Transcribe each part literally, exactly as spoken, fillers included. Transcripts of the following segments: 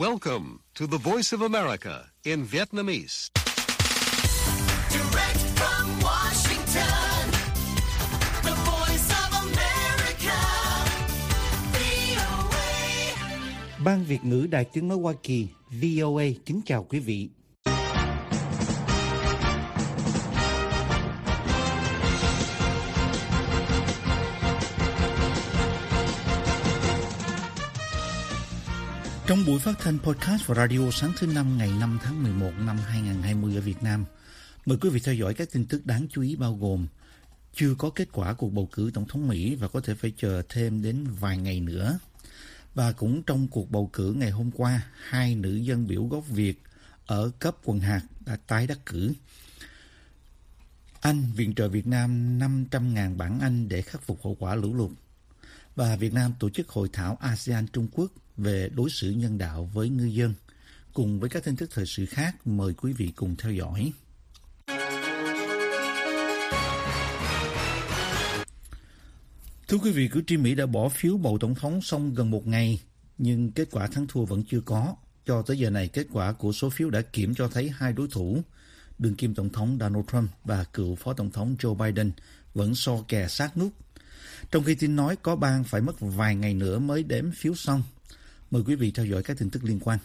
Welcome to the Voice of America in Vietnamese. Direct from Washington, the Voice of America, vê o a. Ban Việt ngữ Đài Tiếng nói Hoa Kỳ vê o a kính chào quý vị. Trong buổi phát thanh podcast và radio sáng thứ năm ngày năm tháng mười một năm hai nghìn không trăm hai mươi ở Việt Nam, mời quý vị theo dõi các tin tức đáng chú ý bao gồm chưa có kết quả cuộc bầu cử tổng thống Mỹ và có thể phải chờ thêm đến vài ngày nữa. Và cũng trong cuộc bầu cử ngày hôm qua, hai nữ dân biểu gốc Việt ở cấp quận hạt đã tái đắc cử. Anh viện trợ Việt Nam năm trăm nghìn bảng Anh để khắc phục hậu quả lũ lụt. Và Việt Nam tổ chức hội thảo a sê an Trung Quốc về đối xử nhân đạo với ngư dân. Cùng với các tin tức thời sự khác, mời quý vị cùng theo dõi. Thưa quý vị, cử tri Mỹ đã bỏ phiếu bầu tổng thống xong gần một ngày, nhưng kết quả thắng thua vẫn chưa có. Cho tới giờ này, kết quả của số phiếu đã kiểm cho thấy hai đối thủ, đương kim tổng thống Donald Trump và cựu phó tổng thống Joe Biden, vẫn so kè sát nút. Trong khi tin nói có bang phải mất vài ngày nữa mới đếm phiếu xong. Mời quý vị theo dõi các tin tức liên quan.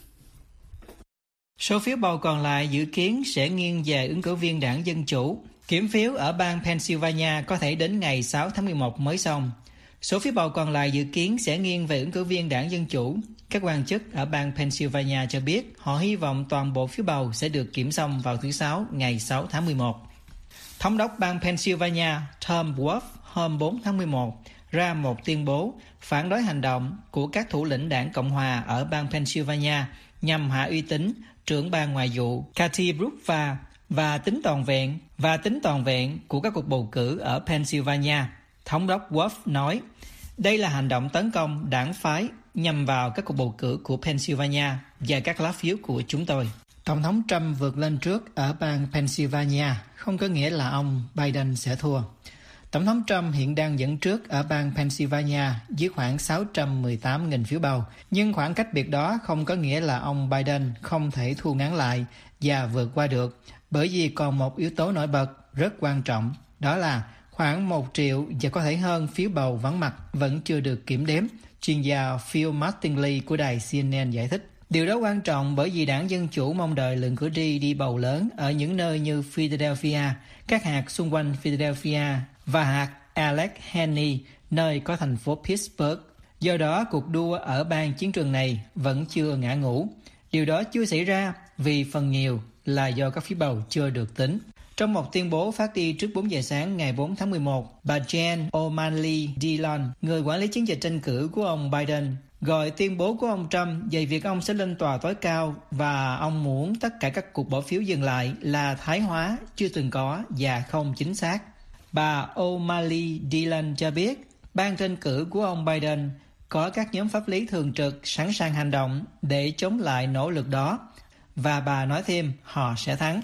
Số phiếu bầu còn lại dự kiến sẽ nghiêng về ứng cử viên đảng Dân Chủ. Kiểm phiếu ở bang Pennsylvania có thể đến ngày sáu tháng mười một mới xong. Số phiếu bầu còn lại dự kiến sẽ nghiêng về ứng cử viên đảng Dân Chủ. Các quan chức ở bang Pennsylvania cho biết họ hy vọng toàn bộ phiếu bầu sẽ được kiểm xong vào thứ Sáu ngày sáu tháng mười một. Thống đốc bang Pennsylvania Tom Wolf hôm bốn tháng mười một ra một tuyên bố phản đối hành động của các thủ lĩnh đảng Cộng hòa ở bang Pennsylvania nhằm hạ uy tín trưởng ban ngoại vụ Kathy Brookvar và tính toàn vẹn và tính toàn vẹn của các cuộc bầu cử ở Pennsylvania. Thống đốc Wolf nói, đây là hành động tấn công đảng phái nhằm vào các cuộc bầu cử của Pennsylvania và các lá phiếu của chúng tôi. Tổng thống Trump vượt lên trước ở bang Pennsylvania không có nghĩa là ông Biden sẽ thua. Tổng thống Trump hiện đang dẫn trước ở bang Pennsylvania với khoảng sáu trăm mười tám nghìn phiếu bầu, nhưng khoảng cách biệt đó không có nghĩa là ông Biden không thể thu ngắn lại và vượt qua được, bởi vì còn một yếu tố nổi bật rất quan trọng, đó là khoảng một triệu và có thể hơn phiếu bầu vắng mặt vẫn chưa được kiểm đếm, chuyên gia Phil Martinelli của đài xê en en giải thích. Điều đó quan trọng bởi vì đảng Dân Chủ mong đợi lượng cử tri đi bầu lớn ở những nơi như Philadelphia, các hạt xung quanh Philadelphia và hạt Allegheny, nơi có thành phố Pittsburgh. Do đó, cuộc đua ở bang chiến trường này vẫn chưa ngã ngũ. Điều đó chưa xảy ra vì phần nhiều là do các phiếu bầu chưa được tính. Trong một tuyên bố phát đi trước bốn giờ sáng ngày bốn tháng mười một, bà Jen O'Malley Dillon, người quản lý chiến dịch tranh cử của ông Biden, gọi tuyên bố của ông Trump về việc ông sẽ lên tòa tối cao và ông muốn tất cả các cuộc bỏ phiếu dừng lại là thái hóa, chưa từng có và không chính xác. Bà O'Malley Dillon cho biết ban tranh cử của ông Biden có các nhóm pháp lý thường trực sẵn sàng hành động để chống lại nỗ lực đó, và bà nói thêm họ sẽ thắng.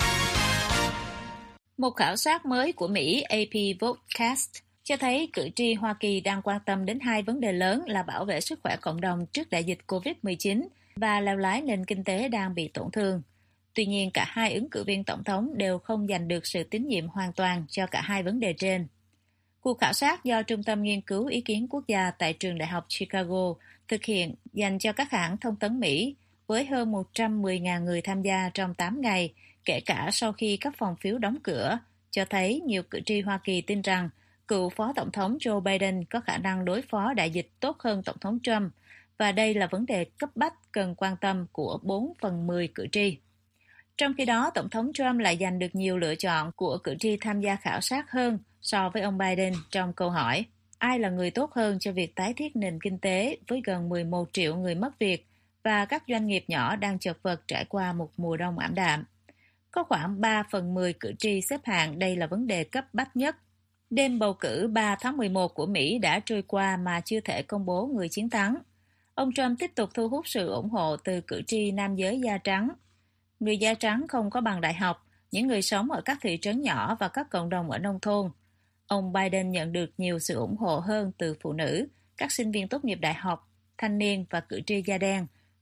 Một khảo sát mới của Mỹ a pê Votecast cho thấy cử tri Hoa Kỳ đang quan tâm đến hai vấn đề lớn là bảo vệ sức khỏe cộng đồng trước đại dịch covid mười chín và leo lái nền kinh tế đang bị tổn thương. Tuy nhiên, cả hai ứng cử viên tổng thống đều không giành được sự tín nhiệm hoàn toàn cho cả hai vấn đề trên. Cuộc khảo sát do Trung tâm Nghiên cứu Ý kiến Quốc gia tại Trường Đại học Chicago thực hiện dành cho các hãng thông tấn Mỹ với hơn một trăm mười nghìn người tham gia trong tám ngày, kể cả sau khi các phòng phiếu đóng cửa, cho thấy nhiều cử tri Hoa Kỳ tin rằng cựu Phó Tổng thống Joe Biden có khả năng đối phó đại dịch tốt hơn Tổng thống Trump, và đây là vấn đề cấp bách cần quan tâm của bốn phần mười cử tri. Trong khi đó, Tổng thống Trump lại giành được nhiều lựa chọn của cử tri tham gia khảo sát hơn so với ông Biden trong câu hỏi ai là người tốt hơn cho việc tái thiết nền kinh tế với gần mười một triệu người mất việc và các doanh nghiệp nhỏ đang chật vật trải qua một mùa đông ảm đạm. Có khoảng ba phần mười cử tri xếp hạng đây là vấn đề cấp bách nhất. Đêm bầu cử ba tháng mười một của Mỹ đã trôi qua mà chưa thể công bố người chiến thắng. Ông Trump tiếp tục thu hút sự ủng hộ từ cử tri nam giới da trắng. Người da trắng không có bằng đại học, những người sống ở các thị trấn nhỏ và các cộng đồng ở nông thôn. Ông Biden nhận được nhiều sự ủng hộ hơn từ phụ nữ, các sinh viên tốt nghiệp đại học, thanh niên và cử tri da đen,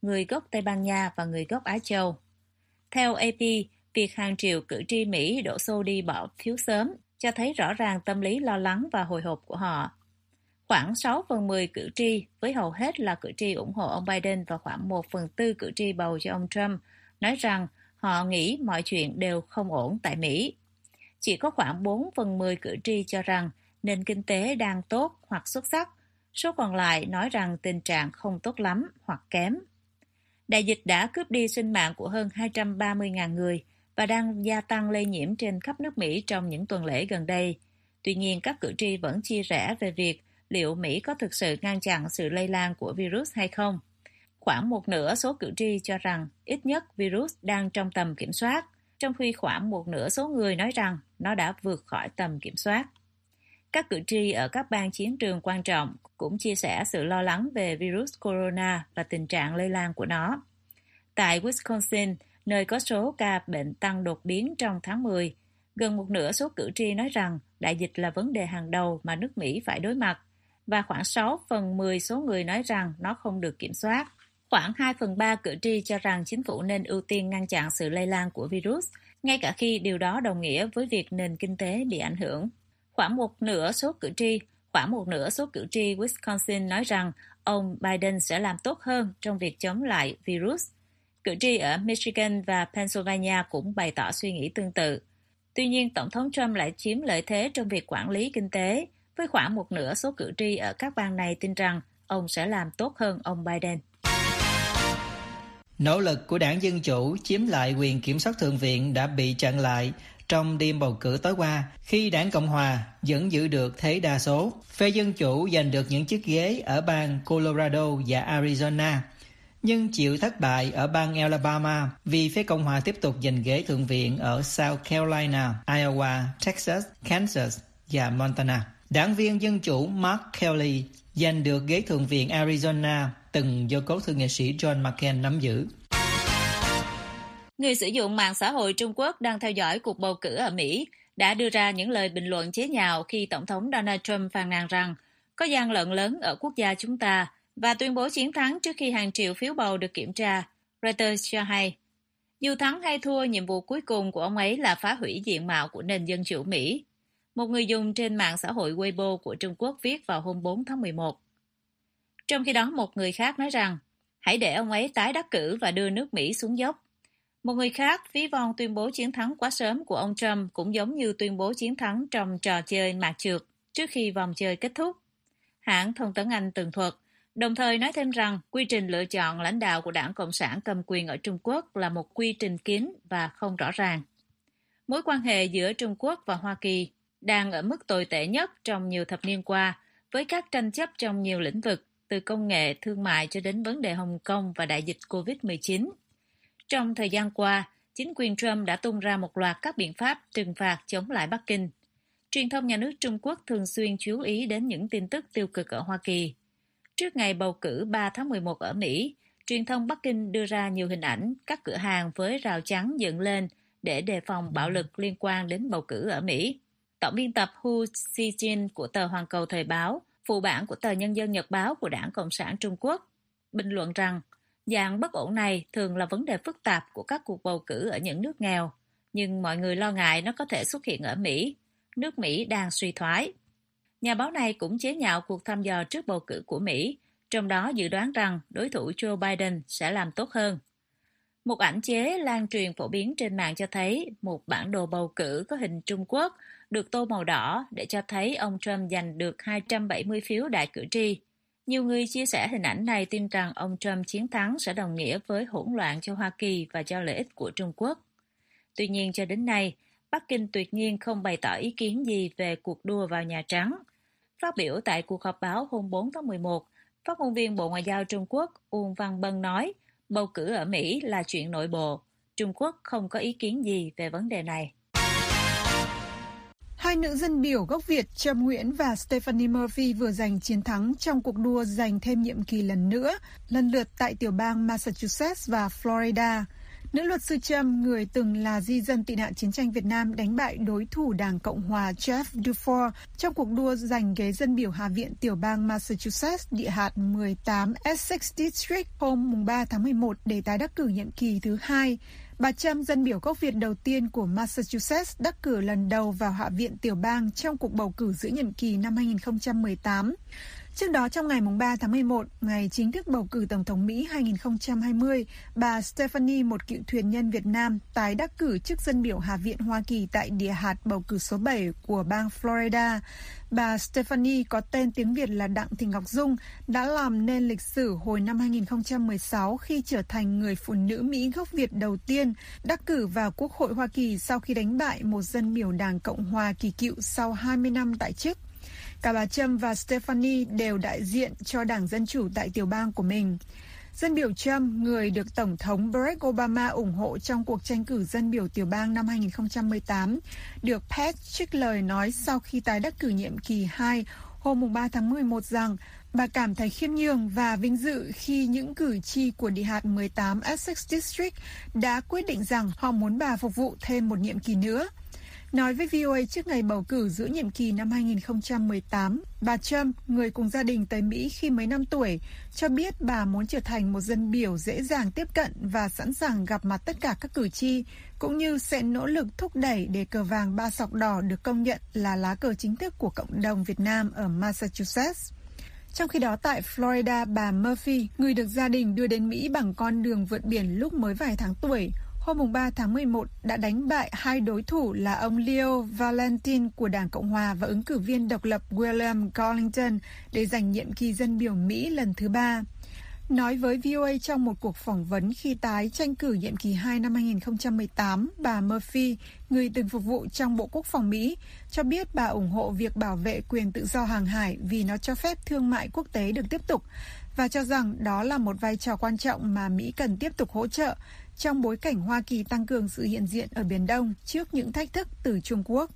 người gốc Tây Ban Nha và người gốc Á Châu. Theo a pê, việc hàng triệu cử tri Mỹ đổ xô đi bỏ phiếu sớm cho thấy rõ ràng tâm lý lo lắng và hồi hộp của họ. Khoảng sáu phần mười cử tri, với hầu hết là cử tri ủng hộ ông Biden và khoảng một phần tư cử tri bầu cho ông Trump, nói rằng họ nghĩ mọi chuyện đều không ổn tại Mỹ. Chỉ có khoảng bốn phần mười cử tri cho rằng nền kinh tế đang tốt hoặc xuất sắc, số còn lại nói rằng tình trạng không tốt lắm hoặc kém. Đại dịch đã cướp đi sinh mạng của hơn hai trăm ba mươi nghìn người và đang gia tăng lây nhiễm trên khắp nước Mỹ trong những tuần lễ gần đây. Tuy nhiên, các cử tri vẫn chia rẽ về việc liệu Mỹ có thực sự ngăn chặn sự lây lan của virus hay không. Khoảng một nửa số cử tri cho rằng ít nhất virus đang trong tầm kiểm soát, trong khi khoảng một nửa số người nói rằng nó đã vượt khỏi tầm kiểm soát. Các cử tri ở các bang chiến trường quan trọng cũng chia sẻ sự lo lắng về virus corona và tình trạng lây lan của nó. Tại Wisconsin, nơi có số ca bệnh tăng đột biến trong tháng mười, gần một nửa số cử tri nói rằng đại dịch là vấn đề hàng đầu mà nước Mỹ phải đối mặt, và khoảng sáu phần mười số người nói rằng nó không được kiểm soát. Khoảng hai phần ba cử tri cho rằng chính phủ nên ưu tiên ngăn chặn sự lây lan của virus, ngay cả khi điều đó đồng nghĩa với việc nền kinh tế bị ảnh hưởng. Khoảng một nửa số cử tri, khoảng một nửa số cử tri Wisconsin nói rằng ông Biden sẽ làm tốt hơn trong việc chống lại virus. Cử tri ở Michigan và Pennsylvania cũng bày tỏ suy nghĩ tương tự. Tuy nhiên, Tổng thống Trump lại chiếm lợi thế trong việc quản lý kinh tế, với khoảng một nửa số cử tri ở các bang này tin rằng ông sẽ làm tốt hơn ông Biden. Nỗ lực của đảng Dân Chủ chiếm lại quyền kiểm soát Thượng viện đã bị chặn lại trong đêm bầu cử tối qua, khi đảng Cộng Hòa vẫn giữ được thế đa số. Phe Dân Chủ giành được những chiếc ghế ở bang Colorado và Arizona, nhưng chịu thất bại ở bang Alabama vì phe Cộng Hòa tiếp tục giành ghế Thượng viện ở South Carolina, Iowa, Texas, Kansas và Montana. Đảng viên Dân Chủ Mark Kelly giành được ghế Thượng viện Arizona từng do cố thượng nghị sĩ John McCain nắm giữ. Người sử dụng mạng xã hội Trung Quốc đang theo dõi cuộc bầu cử ở Mỹ đã đưa ra những lời bình luận chế nhạo khi Tổng thống Donald Trump phàn nàn rằng có gian lận lớn ở quốc gia chúng ta và tuyên bố chiến thắng trước khi hàng triệu phiếu bầu được kiểm tra. Reuters cho hay, dù thắng hay thua, nhiệm vụ cuối cùng của ông ấy là phá hủy diện mạo của nền dân chủ Mỹ. Một người dùng trên mạng xã hội Weibo của Trung Quốc viết vào hôm bốn tháng mười một. Trong khi đó, một người khác nói rằng hãy để ông ấy tái đắc cử và đưa nước Mỹ xuống dốc. Một người khác ví von tuyên bố chiến thắng quá sớm của ông Trump cũng giống như tuyên bố chiến thắng trong trò chơi mạt trượt trước khi vòng chơi kết thúc. Hãng thông tấn Anh tường thuật, đồng thời nói thêm rằng quy trình lựa chọn lãnh đạo của Đảng Cộng sản cầm quyền ở Trung Quốc là một quy trình kín và không rõ ràng. Mối quan hệ giữa Trung Quốc và Hoa Kỳ đang ở mức tồi tệ nhất trong nhiều thập niên qua, với các tranh chấp trong nhiều lĩnh vực, từ công nghệ, thương mại cho đến vấn đề Hồng Kông và đại dịch covid mười chín. Trong thời gian qua, chính quyền Trump đã tung ra một loạt các biện pháp trừng phạt chống lại Bắc Kinh. Truyền thông nhà nước Trung Quốc thường xuyên chú ý đến những tin tức tiêu cực ở Hoa Kỳ. Trước ngày bầu cử ba tháng mười một ở Mỹ, truyền thông Bắc Kinh đưa ra nhiều hình ảnh các cửa hàng với rào chắn dựng lên để đề phòng bạo lực liên quan đến bầu cử ở Mỹ. Tổng biên tập Hu Xijin của tờ Hoàn Cầu Thời báo, phụ bản của tờ Nhân dân Nhật báo của Đảng Cộng sản Trung Quốc, bình luận rằng dạng bất ổn này thường là vấn đề phức tạp của các cuộc bầu cử ở những nước nghèo, nhưng mọi người lo ngại nó có thể xuất hiện ở Mỹ. Nước Mỹ đang suy thoái. Nhà báo này cũng chế nhạo cuộc thăm dò trước bầu cử của Mỹ, trong đó dự đoán rằng đối thủ Joe Biden sẽ làm tốt hơn. Một ảnh chế lan truyền phổ biến trên mạng cho thấy một bản đồ bầu cử có hình Trung Quốc được tô màu đỏ để cho thấy ông Trump giành được hai trăm bảy mươi phiếu đại cử tri. Nhiều người chia sẻ hình ảnh này tin rằng ông Trump chiến thắng sẽ đồng nghĩa với hỗn loạn cho Hoa Kỳ và cho lợi ích của Trung Quốc. Tuy nhiên cho đến nay, Bắc Kinh tuyệt nhiên không bày tỏ ý kiến gì về cuộc đua vào Nhà Trắng. Phát biểu tại cuộc họp báo hôm bốn tháng mười một, phát ngôn viên Bộ Ngoại giao Trung Quốc Uông Văn Bân nói bầu cử ở Mỹ là chuyện nội bộ. Trung Quốc không có ý kiến gì về vấn đề này. Hai nữ dân biểu gốc Việt Trâm Nguyễn và Stephanie Murphy vừa giành chiến thắng trong cuộc đua giành thêm nhiệm kỳ lần nữa, lần lượt tại tiểu bang Massachusetts và Florida. Nữ luật sư Trump, người từng là di dân tị nạn chiến tranh Việt Nam, đánh bại đối thủ Đảng Cộng hòa Jeff Dufour trong cuộc đua giành ghế dân biểu Hạ viện tiểu bang Massachusetts địa hạt mười tám Essex District hôm ba tháng mười một để tái đắc cử nhiệm kỳ thứ hai. Bà Trump, dân biểu gốc Việt đầu tiên của Massachusetts, đắc cử lần đầu vào Hạ viện tiểu bang trong cuộc bầu cử giữa nhiệm kỳ năm hai nghìn không trăm mười tám. Trước đó, trong ngày ba tháng mười một, ngày chính thức bầu cử Tổng thống Mỹ hai nghìn không trăm hai mươi, bà Stephanie, một cựu thuyền nhân Việt Nam, tái đắc cử chức dân biểu Hạ viện Hoa Kỳ tại địa hạt bầu cử số bảy của bang Florida. Bà Stephanie, có tên tiếng Việt là Đặng Thị Ngọc Dung, đã làm nên lịch sử hồi năm hai nghìn không trăm mười sáu khi trở thành người phụ nữ Mỹ gốc Việt đầu tiên đắc cử vào Quốc hội Hoa Kỳ sau khi đánh bại một dân biểu Đảng Cộng hòa kỳ cựu sau hai mươi năm tại chức. Cả bà Trump và Stephanie đều đại diện cho Đảng Dân Chủ tại tiểu bang của mình. Dân biểu Trump, người được Tổng thống Barack Obama ủng hộ trong cuộc tranh cử dân biểu tiểu bang năm hai nghìn không trăm mười tám, được Pat trích lời nói sau khi tái đắc cử nhiệm kỳ hai hôm ba tháng mười một rằng bà cảm thấy khiêm nhường và vinh dự khi những cử tri của địa hạt mười tám Essex District đã quyết định rằng họ muốn bà phục vụ thêm một nhiệm kỳ nữa. Nói với vê o a trước ngày bầu cử giữa nhiệm kỳ năm hai nghìn không trăm mười tám, bà Trump, người cùng gia đình tới Mỹ khi mới năm tuổi, cho biết bà muốn trở thành một dân biểu dễ dàng tiếp cận và sẵn sàng gặp mặt tất cả các cử tri, cũng như sẽ nỗ lực thúc đẩy để cờ vàng ba sọc đỏ được công nhận là lá cờ chính thức của cộng đồng Việt Nam ở Massachusetts. Trong khi đó, tại Florida, bà Murphy, người được gia đình đưa đến Mỹ bằng con đường vượt biển lúc mới vài tháng tuổi, hôm ba tháng mười một đã đánh bại hai đối thủ là ông Leo Valentin của Đảng Cộng hòa và ứng cử viên độc lập William Garlington để giành nhiệm kỳ dân biểu Mỹ lần thứ ba. Nói với vê o a trong một cuộc phỏng vấn khi tái tranh cử nhiệm kỳ hai năm hai nghìn không trăm mười tám, bà Murphy, người từng phục vụ trong Bộ Quốc phòng Mỹ, cho biết bà ủng hộ việc bảo vệ quyền tự do hàng hải vì nó cho phép thương mại quốc tế được tiếp tục, và cho rằng đó là một vai trò quan trọng mà Mỹ cần tiếp tục hỗ trợ trong bối cảnh Hoa Kỳ tăng cường sự hiện diện ở Biển Đông trước những thách thức từ Trung Quốc.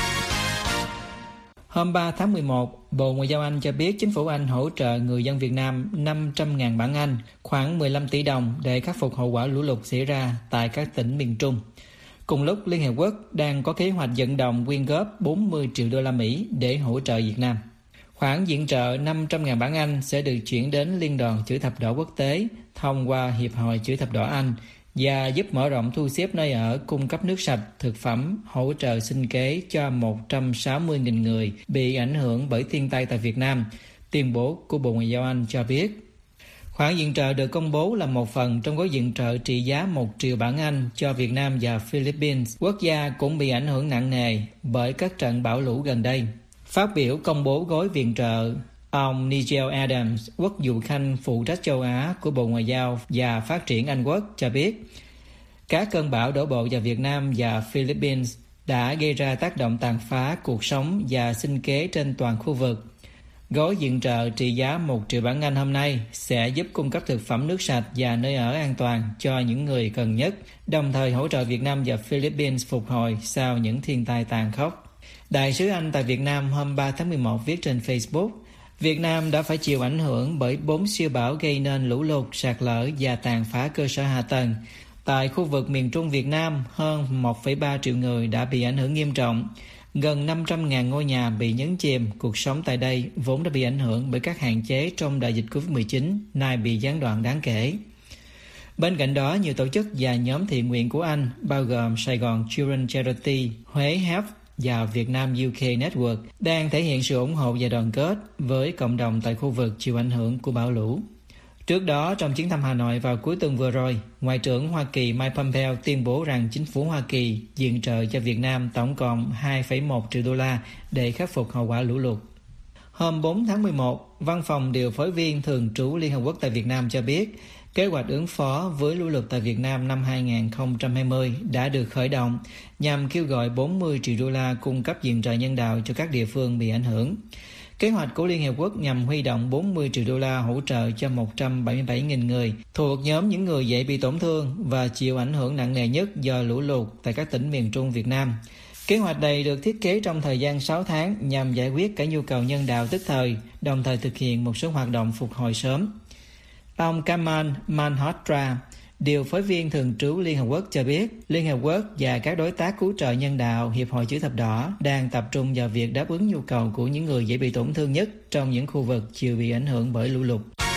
Hôm ba tháng mười một, Bộ Ngoại giao Anh cho biết chính phủ Anh hỗ trợ người dân Việt Nam năm trăm nghìn bảng Anh, khoảng mười lăm tỷ đồng để khắc phục hậu quả lũ lụt xảy ra tại các tỉnh miền Trung. Cùng lúc, Liên Hiệp Quốc đang có kế hoạch vận động quyên góp bốn mươi triệu đô la Mỹ để hỗ trợ Việt Nam. Khoản viện trợ năm trăm nghìn bảng Anh sẽ được chuyển đến Liên đoàn Chữ thập đỏ quốc tế thông qua Hiệp hội Chữ thập đỏ Anh và giúp mở rộng thu xếp nơi ở, cung cấp nước sạch, thực phẩm, hỗ trợ sinh kế cho một trăm sáu mươi nghìn người bị ảnh hưởng bởi thiên tai tại Việt Nam, tuyên bố của Bộ Ngoại giao Anh cho biết. Khoản viện trợ được công bố là một phần trong gói viện trợ trị giá một triệu bảng Anh cho Việt Nam và Philippines, quốc gia cũng bị ảnh hưởng nặng nề bởi các trận bão lũ gần đây. Phát biểu công bố gói viện trợ, ông Nigel Adams, quốc vụ khanh phụ trách châu Á của Bộ Ngoại giao và Phát triển Anh Quốc cho biết, các cơn bão đổ bộ vào Việt Nam và Philippines đã gây ra tác động tàn phá cuộc sống và sinh kế trên toàn khu vực. Gói viện trợ trị giá một triệu bảng Anh hôm nay sẽ giúp cung cấp thực phẩm, nước sạch và nơi ở an toàn cho những người cần nhất, đồng thời hỗ trợ Việt Nam và Philippines phục hồi sau những thiên tai tàn khốc. Đại sứ Anh tại Việt Nam hôm ba tháng mười một viết trên Facebook, Việt Nam đã phải chịu ảnh hưởng bởi bốn siêu bão gây nên lũ lụt, sạt lở và tàn phá cơ sở hạ tầng. Tại khu vực miền Trung Việt Nam, hơn một phẩy ba triệu người đã bị ảnh hưởng nghiêm trọng. Gần năm trăm nghìn ngôi nhà bị nhấn chìm, cuộc sống tại đây vốn đã bị ảnh hưởng bởi các hạn chế trong đại dịch covid mười chín, nay bị gián đoạn đáng kể. Bên cạnh đó, nhiều tổ chức và nhóm thiện nguyện của Anh, bao gồm Sài Gòn Children Charity, Huế Help và Việt Nam u ca Network, đang thể hiện sự ủng hộ và đoàn kết với cộng đồng tại khu vực chịu ảnh hưởng của bão lũ. Trước đó, trong chuyến thăm Hà Nội vào cuối tuần vừa rồi, Ngoại trưởng Hoa Kỳ Mike Pompeo tuyên bố rằng chính phủ Hoa Kỳ viện trợ cho Việt Nam tổng cộng hai phẩy một triệu đô la để khắc phục hậu quả lũ lụt. Hôm bốn tháng mười một, Văn phòng Điều phối viên thường trú Liên Hợp Quốc tại Việt Nam cho biết, kế hoạch ứng phó với lũ lụt tại Việt Nam năm hai nghìn không trăm hai mươi đã được khởi động nhằm kêu gọi bốn mươi triệu đô la cung cấp viện trợ nhân đạo cho các địa phương bị ảnh hưởng. Kế hoạch của Liên Hiệp Quốc nhằm huy động bốn mươi triệu đô la hỗ trợ cho một trăm bảy mươi bảy nghìn người thuộc nhóm những người dễ bị tổn thương và chịu ảnh hưởng nặng nề nhất do lũ lụt tại các tỉnh miền Trung Việt Nam. Kế hoạch này được thiết kế trong thời gian sáu tháng nhằm giải quyết cả nhu cầu nhân đạo tức thời, đồng thời thực hiện một số hoạt động phục hồi sớm. Ông Kamal Manhotra, Điều phối viên thường trú Liên Hợp Quốc cho biết, Liên Hợp Quốc và các đối tác cứu trợ nhân đạo, Hiệp hội Chữ thập đỏ đang tập trung vào việc đáp ứng nhu cầu của những người dễ bị tổn thương nhất trong những khu vực chịu bị ảnh hưởng bởi lũ lụt.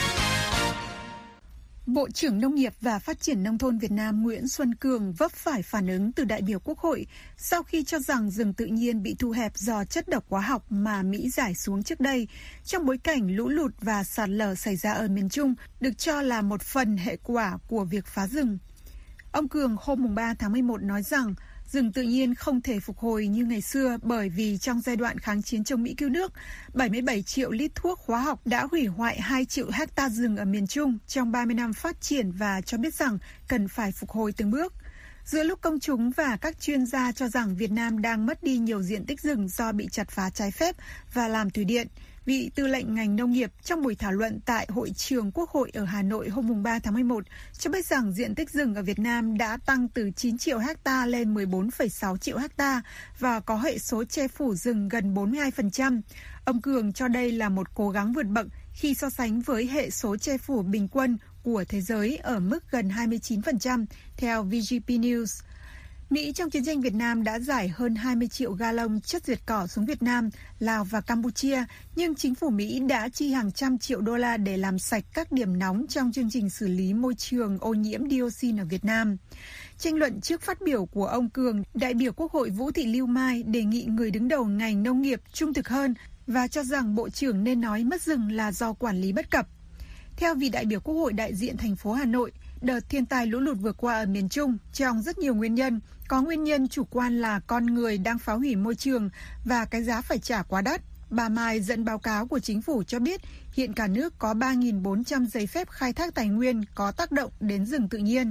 Bộ trưởng Nông nghiệp và Phát triển Nông thôn Việt Nam Nguyễn Xuân Cường vấp phải phản ứng từ đại biểu Quốc hội sau khi cho rằng rừng tự nhiên bị thu hẹp do chất độc hóa học mà Mỹ rải xuống trước đây, trong bối cảnh lũ lụt và sạt lở xảy ra ở miền Trung được cho là một phần hệ quả của việc phá rừng. Ông Cường hôm ba tháng mười một nói rằng rừng tự nhiên không thể phục hồi như ngày xưa bởi vì trong giai đoạn kháng chiến chống Mỹ cứu nước, bảy mươi bảy triệu lít thuốc hóa học đã hủy hoại hai triệu hecta rừng ở miền Trung trong ba mươi năm phát triển và cho biết rằng cần phải phục hồi từng bước. Giữa lúc công chúng và các chuyên gia cho rằng Việt Nam đang mất đi nhiều diện tích rừng do bị chặt phá trái phép và làm thủy điện, vị tư lệnh ngành nông nghiệp trong buổi thảo luận tại Hội trường Quốc hội ở Hà Nội hôm ba tháng mười một cho biết rằng diện tích rừng ở Việt Nam đã tăng từ chín triệu hecta lên mười bốn phẩy sáu triệu hecta và có hệ số che phủ rừng gần bốn mươi hai phần trăm. Ông Cường cho đây là một cố gắng vượt bậc khi so sánh với hệ số che phủ bình quân của thế giới ở mức gần hai mươi chín phần trăm, theo vê giê pê News. Mỹ trong chiến tranh Việt Nam đã giải hơn hai mươi triệu gallon chất diệt cỏ xuống Việt Nam, Lào và Campuchia, nhưng chính phủ Mỹ đã chi hàng trăm triệu đô la để làm sạch các điểm nóng trong chương trình xử lý môi trường ô nhiễm dioxin ở Việt Nam. Tranh luận trước phát biểu của ông Cường, đại biểu Quốc hội Vũ Thị Lưu Mai đề nghị người đứng đầu ngành nông nghiệp trung thực hơn và cho rằng Bộ trưởng nên nói mất rừng là do quản lý bất cập. Theo vị đại biểu Quốc hội đại diện thành phố Hà Nội, đợt thiên tai lũ lụt vừa qua ở miền Trung trong rất nhiều nguyên nhân, có nguyên nhân chủ quan là con người đang phá hủy môi trường và cái giá phải trả quá đắt. Bà Mai dẫn báo cáo của chính phủ cho biết hiện cả nước có ba nghìn bốn trăm giấy phép khai thác tài nguyên có tác động đến rừng tự nhiên.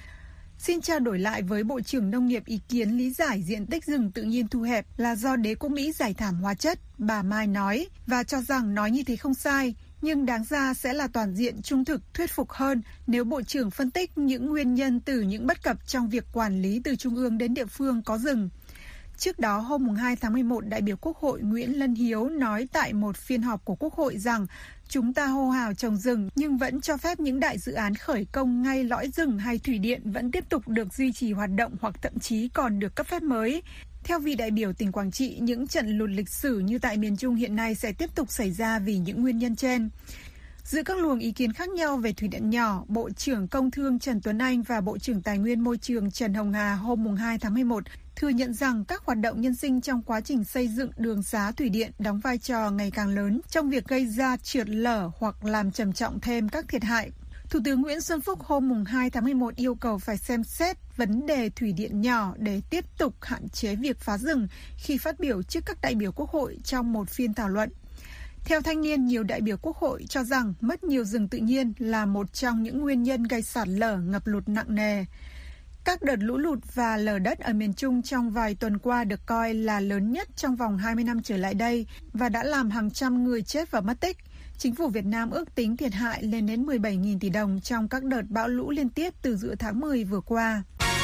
Xin trao đổi lại với Bộ trưởng Nông nghiệp ý kiến lý giải diện tích rừng tự nhiên thu hẹp là do đế quốc Mỹ rải thảm hóa chất, bà Mai nói, và cho rằng nói như thế không sai, nhưng đáng ra sẽ là toàn diện trung thực thuyết phục hơn nếu Bộ trưởng phân tích những nguyên nhân từ những bất cập trong việc quản lý từ trung ương đến địa phương có rừng. Trước đó, hôm hai tháng mười một, đại biểu Quốc hội Nguyễn Lân Hiếu nói tại một phiên họp của Quốc hội rằng chúng ta hô hào trồng rừng nhưng vẫn cho phép những đại dự án khởi công ngay lõi rừng hay thủy điện vẫn tiếp tục được duy trì hoạt động hoặc thậm chí còn được cấp phép mới. Theo vị đại biểu tỉnh Quảng Trị, những trận lụt lịch sử như tại miền Trung hiện nay sẽ tiếp tục xảy ra vì những nguyên nhân trên. Giữa các luồng ý kiến khác nhau về thủy điện nhỏ, Bộ trưởng Công Thương Trần Tuấn Anh và Bộ trưởng Tài nguyên Môi trường Trần Hồng Hà hôm hai tháng mười một thừa nhận rằng các hoạt động nhân sinh trong quá trình xây dựng đường xá thủy điện đóng vai trò ngày càng lớn trong việc gây ra trượt lở hoặc làm trầm trọng thêm các thiệt hại. Thủ tướng Nguyễn Xuân Phúc hôm hai tháng mười một yêu cầu phải xem xét vấn đề thủy điện nhỏ để tiếp tục hạn chế việc phá rừng khi phát biểu trước các đại biểu Quốc hội trong một phiên thảo luận. Theo Thanh niên, nhiều đại biểu Quốc hội cho rằng mất nhiều rừng tự nhiên là một trong những nguyên nhân gây sạt lở, ngập lụt nặng nề. Các đợt lũ lụt và lở đất ở miền Trung trong vài tuần qua được coi là lớn nhất trong vòng hai mươi năm trở lại đây và đã làm hàng trăm người chết và mất tích. Chính phủ Việt Nam ước tính thiệt hại lên đến mười bảy nghìn tỷ đồng trong các đợt bão lũ liên tiếp từ giữa tháng mười vừa qua.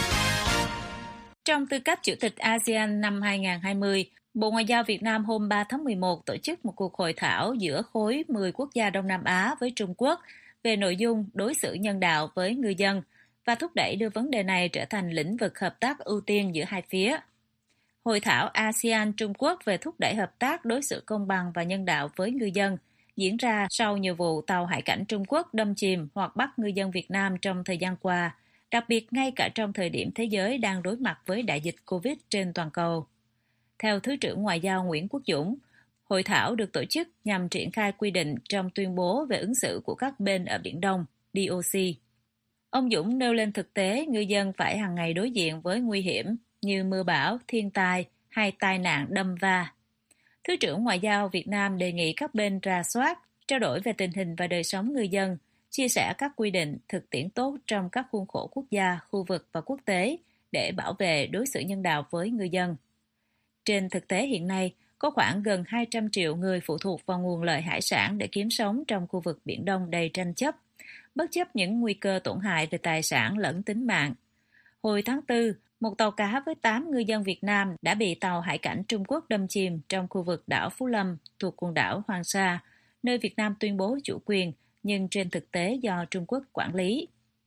Trong tư cách Chủ tịch a sê an năm hai không hai không, Bộ Ngoại giao Việt Nam hôm ba tháng mười một tổ chức một cuộc hội thảo giữa khối mười quốc gia Đông Nam Á với Trung Quốc về nội dung đối xử nhân đạo với ngư dân và thúc đẩy đưa vấn đề này trở thành lĩnh vực hợp tác ưu tiên giữa hai phía. Hội thảo a sê an Trung Quốc về thúc đẩy hợp tác đối xử công bằng và nhân đạo với ngư dân diễn ra sau nhiều vụ tàu hải cảnh Trung Quốc đâm chìm hoặc bắt ngư dân Việt Nam trong thời gian qua, đặc biệt ngay cả trong thời điểm thế giới đang đối mặt với đại dịch Covid trên toàn cầu. Theo Thứ trưởng Ngoại giao Nguyễn Quốc Dũng, hội thảo được tổ chức nhằm triển khai quy định trong tuyên bố về ứng xử của các bên ở Biển Đông, đê ô xê. Ông Dũng nêu lên thực tế ngư dân phải hàng ngày đối diện với nguy hiểm như mưa bão, thiên tai hay tai nạn đâm va. Thứ trưởng Ngoại giao Việt Nam đề nghị các bên rà soát, trao đổi về tình hình và đời sống ngư dân, chia sẻ các quy định thực tiễn tốt trong các khuôn khổ quốc gia, khu vực và quốc tế để bảo vệ đối xử nhân đạo với ngư dân. Trên thực tế hiện nay, có khoảng gần hai trăm triệu người phụ thuộc vào nguồn lợi hải sản để kiếm sống trong khu vực Biển Đông đầy tranh chấp, bất chấp những nguy cơ tổn hại về tài sản lẫn tính mạng. Hồi tháng tư, một tàu cá với tám ngư dân Việt Nam đã bị tàu hải cảnh Trung Quốc đâm chìm trong khu vực đảo Phú Lâm thuộc quần đảo Hoàng Sa, nơi Việt Nam tuyên bố chủ quyền nhưng trên thực tế do Trung Quốc quản lý.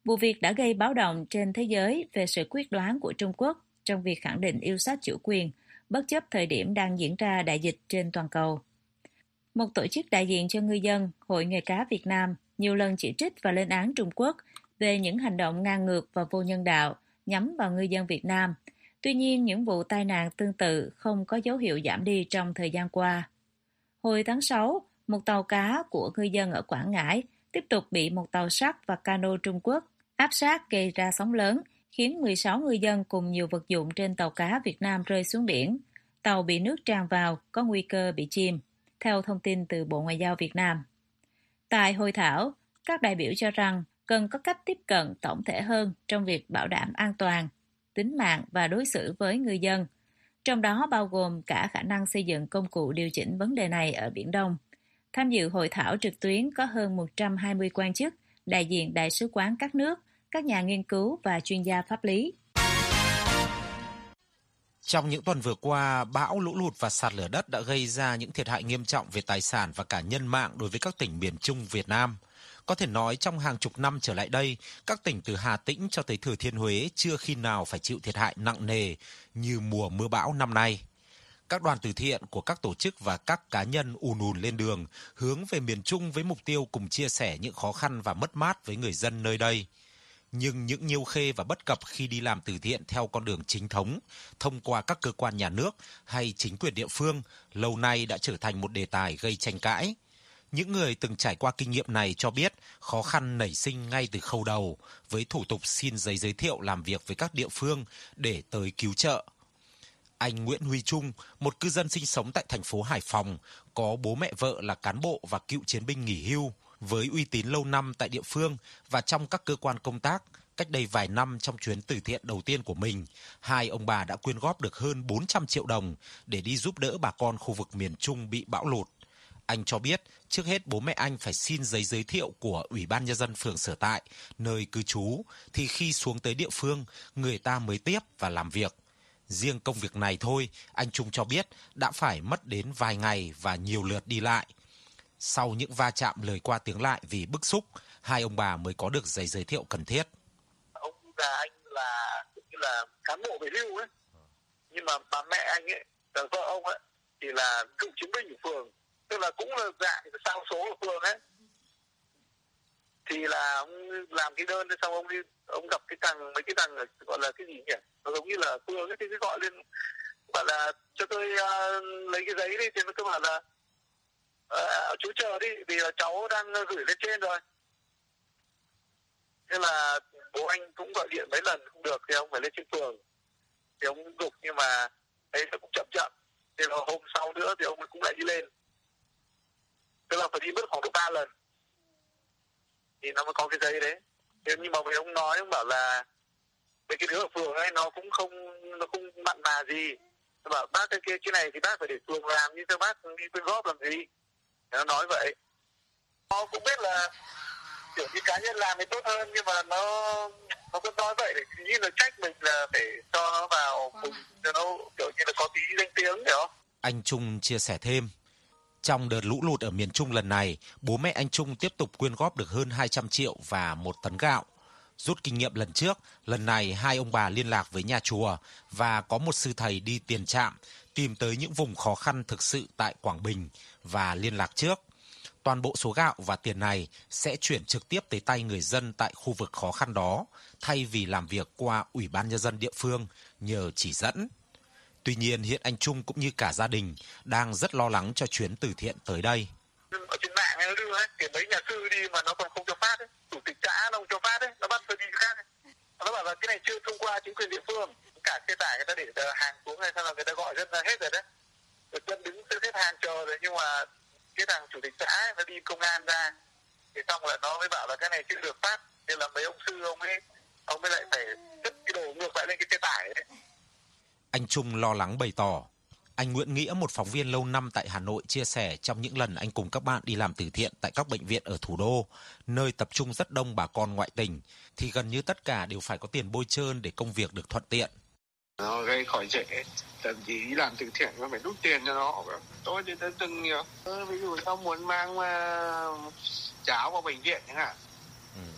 Vụ việc đã gây báo động trên thế giới về sự quyết đoán của Trung Quốc trong việc khẳng định yêu sách chủ quyền, bất chấp thời điểm đang diễn ra đại dịch trên toàn cầu. Một tổ chức đại diện cho ngư dân, Hội Nghề cá Việt Nam, nhiều lần chỉ trích và lên án Trung Quốc về những hành động ngang ngược và vô nhân đạo nhắm vào ngư dân Việt Nam. Tuy nhiên, những vụ tai nạn tương tự không có dấu hiệu giảm đi trong thời gian qua. Hồi tháng sáu, một tàu cá của ngư dân ở Quảng Ngãi tiếp tục bị một tàu sắt và cano Trung Quốc áp sát gây ra sóng lớn, khiến mười sáu ngư dân cùng nhiều vật dụng trên tàu cá Việt Nam rơi xuống biển. Tàu bị nước tràn vào, có nguy cơ bị chìm, theo thông tin từ Bộ Ngoại giao Việt Nam. Tại hội thảo, các đại biểu cho rằng cần có cách tiếp cận tổng thể hơn trong việc bảo đảm an toàn, tính mạng và đối xử với ngư dân, trong đó bao gồm cả khả năng xây dựng công cụ điều chỉnh vấn đề này ở Biển Đông. Tham dự hội thảo trực tuyến có hơn một trăm hai mươi quan chức, đại diện đại sứ quán các nước, các nhà nghiên cứu và chuyên gia pháp lý. Trong những tuần vừa qua, bão, lũ lụt và sạt lở đất đã gây ra những thiệt hại nghiêm trọng về tài sản và cả nhân mạng đối với các tỉnh miền Trung Việt Nam. Có thể nói trong hàng chục năm trở lại đây, các tỉnh từ Hà Tĩnh cho tới Thừa Thiên Huế chưa khi nào phải chịu thiệt hại nặng nề như mùa mưa bão năm nay. Các đoàn từ thiện của các tổ chức và các cá nhân ùn ùn lên đường hướng về miền Trung với mục tiêu cùng chia sẻ những khó khăn và mất mát với người dân nơi đây. Nhưng những nhiêu khê và bất cập khi đi làm từ thiện theo con đường chính thống, thông qua các cơ quan nhà nước hay chính quyền địa phương, lâu nay đã trở thành một đề tài gây tranh cãi. Những người từng trải qua kinh nghiệm này cho biết khó khăn nảy sinh ngay từ khâu đầu với thủ tục xin giấy giới thiệu làm việc với các địa phương để tới cứu trợ. Anh Nguyễn Huy Trung, một cư dân sinh sống tại thành phố Hải Phòng, có bố mẹ vợ là cán bộ và cựu chiến binh nghỉ hưu, với uy tín lâu năm tại địa phương và trong các cơ quan công tác. Cách đây vài năm trong chuyến từ thiện đầu tiên của mình, hai ông bà đã quyên góp được hơn bốn trăm triệu đồng để đi giúp đỡ bà con khu vực miền Trung bị bão lụt. Anh cho biết, trước hết bố mẹ anh phải xin giấy giới thiệu của Ủy ban Nhân dân phường sở tại, nơi cư trú, thì khi xuống tới địa phương, người ta mới tiếp và làm việc. Riêng công việc này thôi, anh Trung cho biết đã phải mất đến vài ngày và nhiều lượt đi lại. Sau những va chạm lời qua tiếng lại vì bức xúc, hai ông bà mới có được giấy giới thiệu cần thiết. Ông già anh là là cán bộ về hưu ấy, nhưng mà bà mẹ anh ấy, là vợ ông ấy, thì là cựu chiến binh của phường, tức là cũng là dạng sao số của phường ấy. Thì là ông làm cái đơn xong ông đi, ông gặp cái thằng mấy cái thằng gọi là cái gì nhỉ? Nó giống như là phường ấy, thì cái gọi lên bảo là cho tôi uh, lấy cái giấy đi, thì nó cứ bảo là uh, chú chờ đi, vì là cháu đang gửi lên trên rồi. Thế là bố anh cũng gọi điện mấy lần không được thì ông phải lên trên phường. Thì ông dục nhưng mà đấy nó cũng chậm chậm. Thì là hôm sau nữa thì ông cũng lại đi lên. Tức là phải đi mất khoảng độ ba lần thì nó mới có cái giấy đấy. Thế nhưng mà mấy ông nói, ông bảo là mấy cái đứa ở phường ấy nó cũng không nó không mặn mà gì. Nó bảo bác cái kia cái này thì bác phải để phường làm, nhưng sao bác đi quyên góp làm gì. Nó nói vậy. Nó cũng biết là kiểu như cá nhân làm thì tốt hơn, nhưng mà nó nó cứ nói vậy để như là trách mình là phải cho nó vào cùng cho nó kiểu như là có tí danh tiếng, hiểu không? Anh Trung chia sẻ thêm, trong đợt lũ lụt ở miền Trung lần này, bố mẹ anh Trung tiếp tục quyên góp được hơn hai trăm triệu và một tấn gạo. Rút kinh nghiệm lần trước, lần này hai ông bà liên lạc với nhà chùa và có một sư thầy đi tiền trạm, tìm tới những vùng khó khăn thực sự tại Quảng Bình và liên lạc trước. Toàn bộ số gạo và tiền này sẽ chuyển trực tiếp tới tay người dân tại khu vực khó khăn đó, thay vì làm việc qua Ủy ban Nhân dân địa phương nhờ chỉ dẫn. Tuy nhiên, hiện anh Trung cũng như cả gia đình đang rất lo lắng cho chuyến từ thiện tới đây. Ở trên mạng nó đưa ấy, thì mấy nhà sư đi mà nó còn không cho phát ấy, chủ tịch xã nó không cho phát ấy, nó bắt tôi đi khác ấy. Nó bảo là cái này chưa thông qua chính quyền địa phương, cả xe tải người ta để hàng xuống hay sao là người ta gọi dân ra hết rồi đấy. Rồi dân đứng xếp hàng chờ rồi, nhưng mà cái thằng chủ tịch xã ấy, nó đi công an ra, thì xong rồi nó mới bảo là cái này chưa được phát, nên là mấy ông sư ông ấy, ông mới lại phải cất cái đồ ngược lại lên cái xe tải ấy. Anh Trung lo lắng bày tỏ. Anh Nguyễn Nghĩa, một phóng viên lâu năm tại Hà Nội, chia sẻ trong những lần anh cùng các bạn đi làm từ thiện tại các bệnh viện ở thủ đô, nơi tập trung rất đông bà con ngoại tỉnh, thì gần như tất cả đều phải có tiền bôi trơn để công việc được thuận tiện. Nó gây khỏi dễ, thậm chí làm từ thiện mà phải rút tiền cho nó. Tôi thì đã từng nhiều. Ví dụ tao muốn mang uh, cháo vào bệnh viện chẳng hạn. Ừ.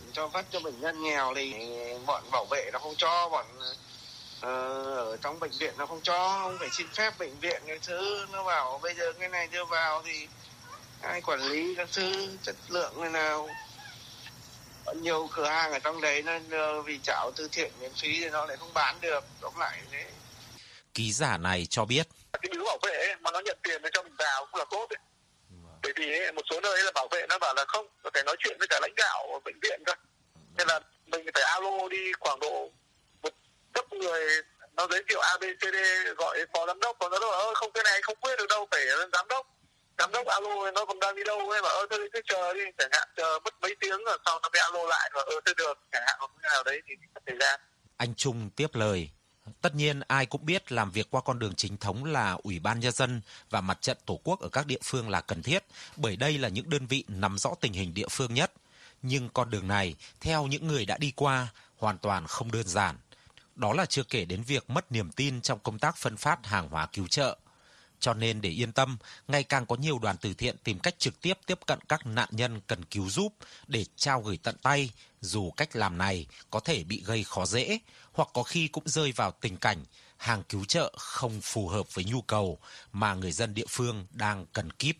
cho vắt cho bệnh nhân nghèo thì bọn bảo vệ nó không cho, bọn uh, ở trong bệnh viện nó không cho, không phải xin phép bệnh viện cái thứ. Nó bảo bây giờ cái này đưa vào thì ai quản lý các thứ, chất lượng thế nào. Nhiều cửa hàng ở trong đấy nên vì chảo từ thiện miễn phí thì nó lại không bán được, đóng lại đấy. Ký giả này cho biết cái đứa bảo vệ ấy, mà nó nhận tiền để cho mình vào cũng là tốt đấy. Bởi vì ấy, một số nơi là bảo vệ nó bảo là không, phải nói chuyện với cả lãnh đạo ở bệnh viện cơ. Nên là mình phải alo đi khoảng độ một cấp người nó giới thiệu a bê xê đê, gọi phó giám đốc, phó giám đốc ơi không cái này không quyết được đâu, phải lên giám đốc. Giám đốc alo nó còn đang đi đâu ấy, mà ơ thôi cứ chờ đi, chẳng hạn chờ mất mấy tiếng rồi sau nó mới alo lại và ơ thôi được, chẳng hạn hoặc nào đấy thì mất thời gian. Anh Trung tiếp lời. Tất nhiên ai cũng biết làm việc qua con đường chính thống là Ủy ban Nhân dân và Mặt trận Tổ quốc ở các địa phương là cần thiết, bởi đây là những đơn vị nắm rõ tình hình địa phương nhất. Nhưng con đường này, theo những người đã đi qua, hoàn toàn không đơn giản. Đó là chưa kể đến việc mất niềm tin trong công tác phân phát hàng hóa cứu trợ. Cho nên để yên tâm, ngày càng có nhiều đoàn từ thiện tìm cách trực tiếp tiếp cận các nạn nhân cần cứu giúp để trao gửi tận tay, dù cách làm này có thể bị gây khó dễ, hoặc có khi cũng rơi vào tình cảnh hàng cứu trợ không phù hợp với nhu cầu mà người dân địa phương đang cần kíp.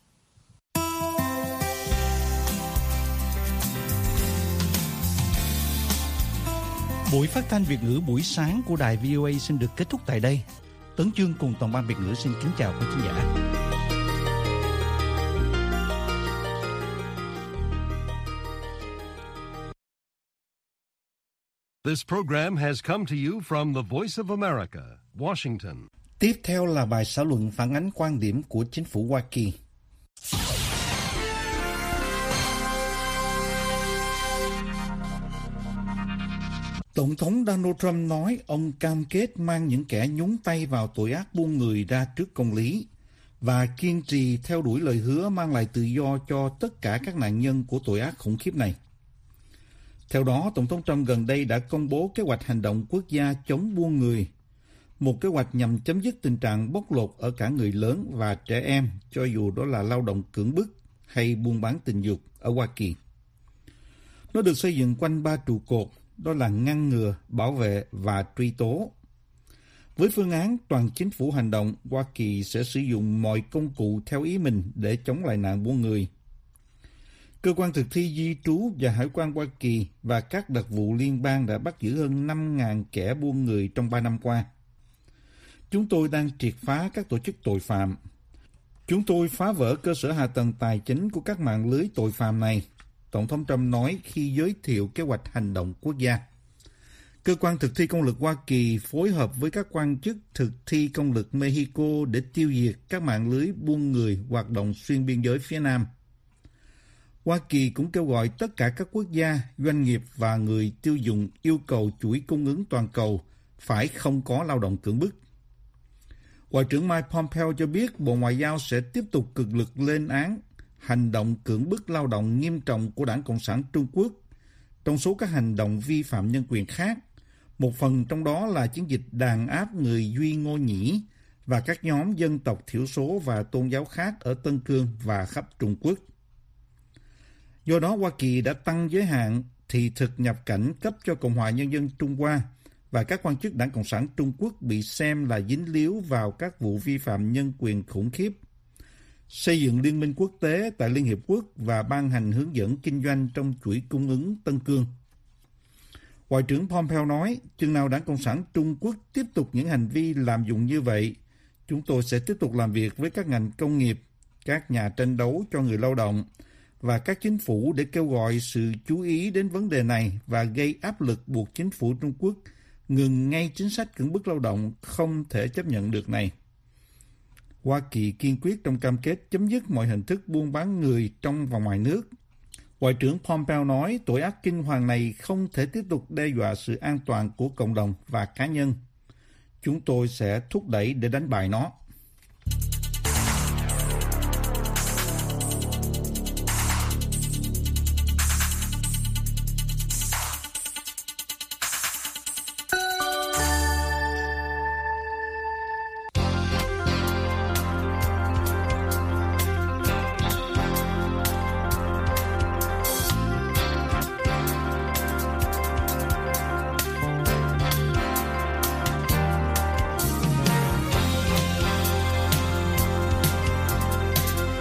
Buổi phát thanh Việt ngữ buổi sáng của đài vê o a xin được kết thúc tại đây. Tấn Chương cùng toàn ban Việt ngữ xin kính chào quý khán giả. This program has come to you from the Voice of America, Washington. Tiếp theo là bài xã luận phản ánh quan điểm của chính phủ Hoa Kỳ. Tổng thống Donald Trump nói ông cam kết mang những kẻ nhúng tay vào tội ác buôn người ra trước công lý và kiên trì theo đuổi lời hứa mang lại tự do cho tất cả các nạn nhân của tội ác khủng khiếp này. Theo đó, Tổng thống Trump gần đây đã công bố kế hoạch hành động quốc gia chống buôn người, một kế hoạch nhằm chấm dứt tình trạng bóc lột ở cả người lớn và trẻ em, cho dù đó là lao động cưỡng bức hay buôn bán tình dục ở Hoa Kỳ. Nó được xây dựng quanh ba trụ cột, đó là ngăn ngừa, bảo vệ và truy tố. Với phương án toàn chính phủ hành động, Hoa Kỳ sẽ sử dụng mọi công cụ theo ý mình để chống lại nạn buôn người. Cơ quan thực thi di trú và hải quan Hoa Kỳ và các đặc vụ liên bang đã bắt giữ hơn năm nghìn kẻ buôn người trong ba năm qua. Chúng tôi đang triệt phá các tổ chức tội phạm. Chúng tôi phá vỡ cơ sở hạ tầng tài chính của các mạng lưới tội phạm này, Tổng thống Trump nói khi giới thiệu kế hoạch hành động quốc gia. Cơ quan thực thi công lực Hoa Kỳ phối hợp với các quan chức thực thi công lực Mexico để tiêu diệt các mạng lưới buôn người hoạt động xuyên biên giới phía Nam. Hoa Kỳ cũng kêu gọi tất cả các quốc gia, doanh nghiệp và người tiêu dùng yêu cầu chuỗi cung ứng toàn cầu phải không có lao động cưỡng bức. Ngoại trưởng Mike Pompeo cho biết Bộ Ngoại giao sẽ tiếp tục cực lực lên án hành động cưỡng bức lao động nghiêm trọng của Đảng Cộng sản Trung Quốc trong số các hành động vi phạm nhân quyền khác, một phần trong đó là chiến dịch đàn áp người Duy Ngô Nhĩ và các nhóm dân tộc thiểu số và tôn giáo khác ở Tân Cương và khắp Trung Quốc. Do đó, Hoa Kỳ đã tăng giới hạn thị thực nhập cảnh cấp cho Cộng hòa Nhân dân Trung Hoa và các quan chức Đảng Cộng sản Trung Quốc bị xem là dính líu vào các vụ vi phạm nhân quyền khủng khiếp, xây dựng liên minh quốc tế tại Liên Hiệp Quốc và ban hành hướng dẫn kinh doanh trong chuỗi cung ứng Tân Cương. Ngoại trưởng Pompeo nói, chừng nào Đảng Cộng sản Trung Quốc tiếp tục những hành vi lạm dụng như vậy, chúng tôi sẽ tiếp tục làm việc với các ngành công nghiệp, các nhà tranh đấu cho người lao động và các chính phủ để kêu gọi sự chú ý đến vấn đề này và gây áp lực buộc chính phủ Trung Quốc ngừng ngay chính sách cưỡng bức lao động không thể chấp nhận được này. Hoa Kỳ kiên quyết trong cam kết chấm dứt mọi hình thức buôn bán người trong và ngoài nước. Ngoại trưởng Pompeo nói tội ác kinh hoàng này không thể tiếp tục đe dọa sự an toàn của cộng đồng và cá nhân. Chúng tôi sẽ thúc đẩy để đánh bại nó.